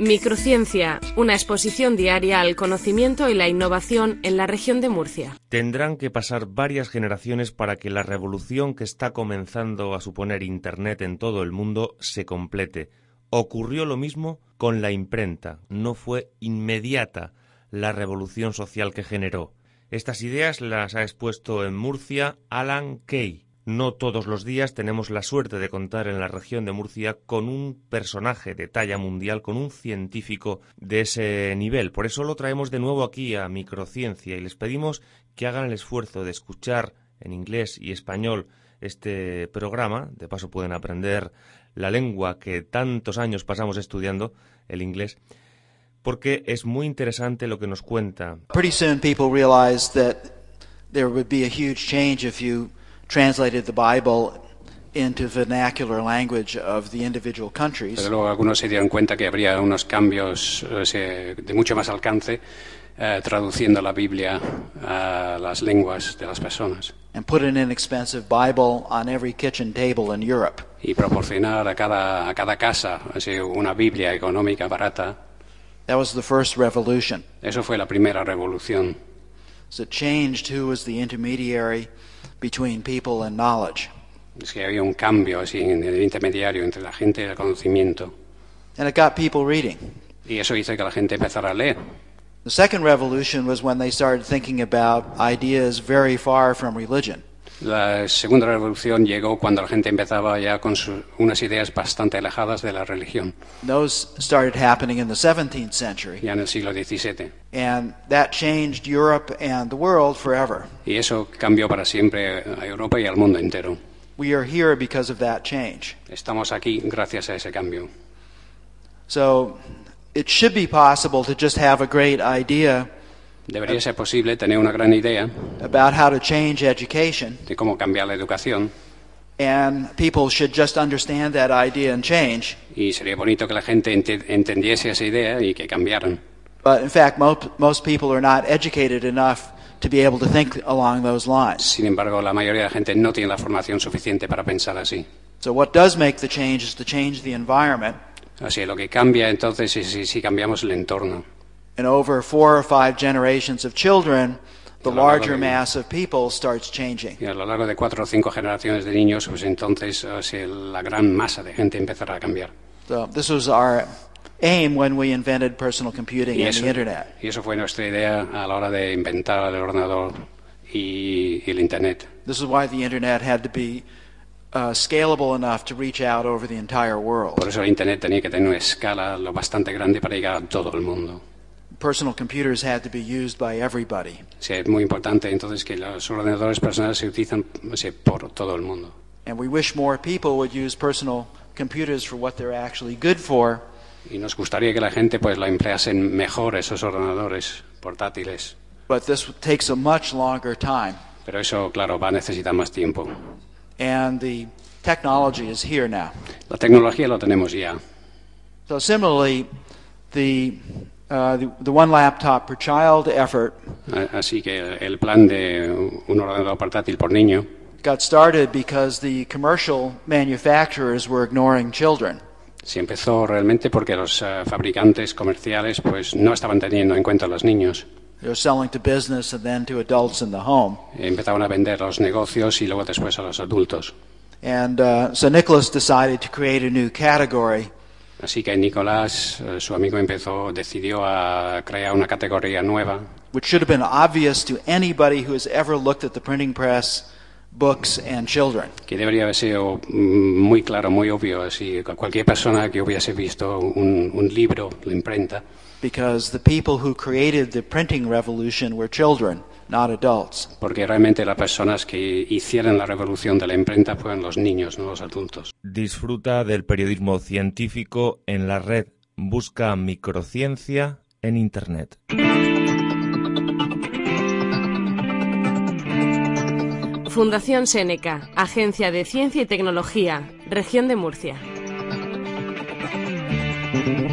Microciencia, una exposición diaria al conocimiento y la innovación en la región de Murcia. Tendrán que pasar varias generaciones para que la revolución que está comenzando a suponer Internet en todo el mundo se complete. Ocurrió lo mismo con la imprenta. No fue inmediata la revolución social que generó. Estas ideas las ha expuesto en Murcia Alan Kay. No todos los días tenemos la suerte de contar en la región de Murcia con un personaje de talla mundial, con un científico de ese nivel. Por eso lo traemos de nuevo aquí a Microciencia y les pedimos que hagan el esfuerzo de escuchar en inglés y español este programa. De paso pueden aprender la lengua que tantos años pasamos estudiando, el inglés, porque es muy interesante lo que nos cuenta. Pretty soon people realized that there would be a huge change if you translated the Bible into vernacular language of the individual countries. Pero luego algunos se dieron cuenta que habría unos cambios de mucho más alcance traduciendo la Biblia a las lenguas de las personas. And put an inexpensive Bible on every kitchen table in Europe. Y proporcionar a cada casa una Biblia económica barata. That was the first revolution. Eso fue la primera revolución. So it changed who was the intermediary between people and knowledge. Es que había un cambio en el intermediario entre la gente y el conocimiento. And it got people reading. Y eso hizo que la gente empezara a leer. The second revolution was when they started thinking about ideas very far from religion. La segunda revolución llegó cuando la gente empezaba ya con unas ideas bastante alejadas de la religión. Those started happening in the 17th century. Ya en el siglo XVII. And that changed Europe and the world forever. Y eso cambió para siempre a Europa y al mundo entero. We are here because of that change. Estamos aquí gracias a ese cambio. So it should be possible to just have a great idea. Debería ser posible tener una gran idea about how to change education. De cómo cambiar la educación. And people should just understand that idea and change. Y sería bonito que la gente entendiese esa idea y que cambiaran. But in fact, most people are not educated enough to be able to think along those lines. Sin embargo, la mayoría de la gente no tiene la formación suficiente para pensar así. So what does make the change is to change the environment. Así, lo que cambia entonces es si cambiamos el entorno. And over 4 or 5 generations of children, the larger mass of people starts changing. Y a lo largo de 4 o 5 generaciones de niños, pues entonces la gran masa de gente empezará a cambiar. So this was our aim when we invented personal computing and the internet. Y eso fue nuestra idea a la hora de inventar el ordenador y el internet. This is why the internet had to be scalable enough to reach out over the entire world. Por eso el internet tenía que tener una escala lo bastante grande para llegar a todo el mundo. Personal computers had to be used by everybody. Sí, es muy importante entonces que los ordenadores personales se utilizan por todo el mundo. And we wish more people would use personal computers for what they're actually good for. Y nos gustaría que la gente pues la empleasen mejor esos ordenadores portátiles. But this takes a much longer time. Pero eso, claro, va a necesitar más tiempo. And the technology is here now. La tecnología lo tenemos ya. So similarly, the one laptop per child effort. Así que el plan de un ordenador portátil por niño got started because the commercial manufacturers were ignoring children. Se empezó realmente porque los fabricantes comerciales pues no estaban teniendo en cuenta a los niños. They were selling to business and then to adults in the home. Empezaban a vender a los negocios y luego después a los adultos. And so Nicholas decided to create a new category. Así que Nicolás, su amigo, decidió a crear una categoría nueva. Which should have been obvious to anybody who has ever looked at the printing press, books and children. Que debería haber sido muy claro, muy obvio, así cualquier persona que hubiese visto un libro, la imprenta. Because the people who created the printing revolution were children, not adults. Porque realmente las personas que hicieron la revolución de la imprenta fueron los niños, no los adultos. Disfruta del periodismo científico en la red. Busca Microciencia en Internet. Fundación Seneca, Agencia de Ciencia y Tecnología, Región de Murcia.